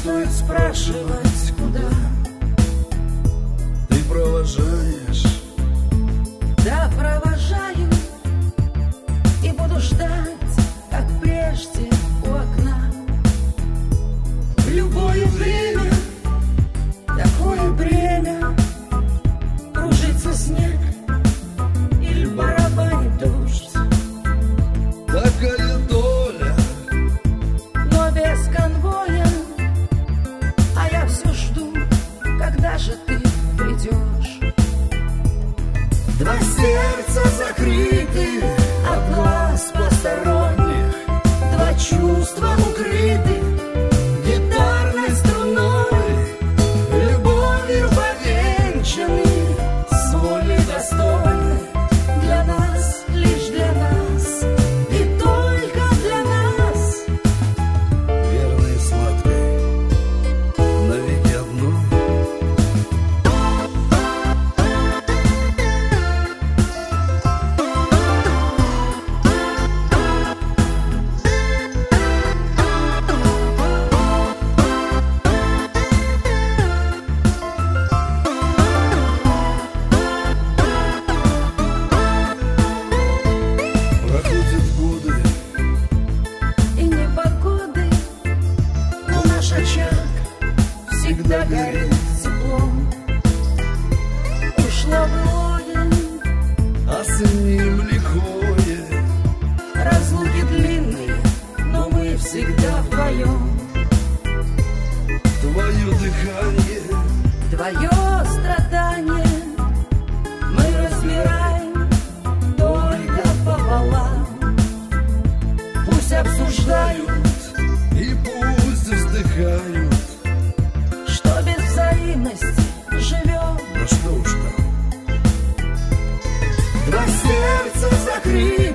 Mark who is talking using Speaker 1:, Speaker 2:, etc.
Speaker 1: стоит спрашивать, куда ты провожаешь.
Speaker 2: Да, провожаю, и буду ждать, как прежде, у окна. В любое время такое бремя, кружится снег или барабанит дождь.
Speaker 1: Такая доля,
Speaker 2: Но без конвоя, а я все жду, когда же ты придешь.
Speaker 1: два сердца закрыты
Speaker 2: От глаз посторонних,
Speaker 1: два чувства укрыты гитарной струной, любовью повенчаны,
Speaker 2: с волей достойны, для нас, лишь для нас, и только для нас.
Speaker 1: верной и сладкой, навеки одной. Проходят годы,
Speaker 2: И непогоды, но наш очаг всегда горит теплом. Ушло былое,
Speaker 1: оценим лихое,
Speaker 2: разлуки длинные, но мы всегда вдвоем.
Speaker 1: твое дыхание,
Speaker 2: Твое страдание мы разбираем только пополам. Пусть обсуждают,
Speaker 1: и пусть вздыхают.
Speaker 2: что без взаимности живем.
Speaker 1: Да что уж там.
Speaker 2: Два сердца закрыты